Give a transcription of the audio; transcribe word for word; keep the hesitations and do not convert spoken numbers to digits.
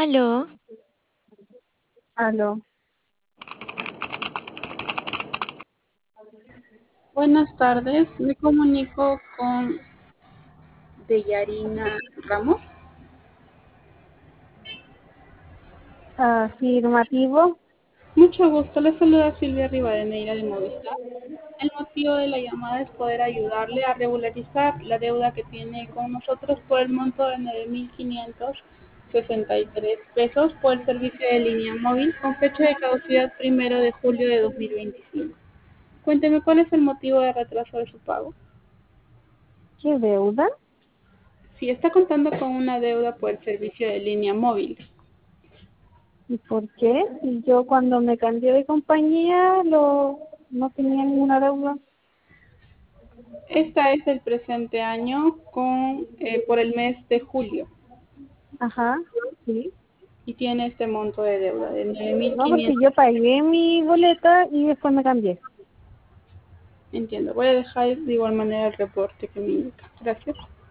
Aló, Aló. Buenas tardes, me comunico con Deyarina Ramos. Afirmativo. Mucho gusto, le saluda Silvia Rivadeneira de Movistar. El motivo de la llamada es poder ayudarle a regularizar la deuda que tiene con nosotros por el monto de nueve mil quinientos sesenta y tres pesos por el servicio de línea móvil con fecha de caducidad primero de julio de dos mil veinticinco. Cuénteme cuál es el motivo de retraso de su pago. ¿Qué deuda? Si está contando con una deuda por el servicio de línea móvil. ¿Y por qué? Si yo cuando me cambié de compañía lo no tenía ninguna deuda. Esta es del presente año con eh, por el mes de julio Ajá, sí. y tiene este monto de deuda de nueve mil No, porque quinientos. yo pagué mi boleta y después me cambié. Entiendo. Voy a dejar de igual manera el reporte que me indica. Gracias.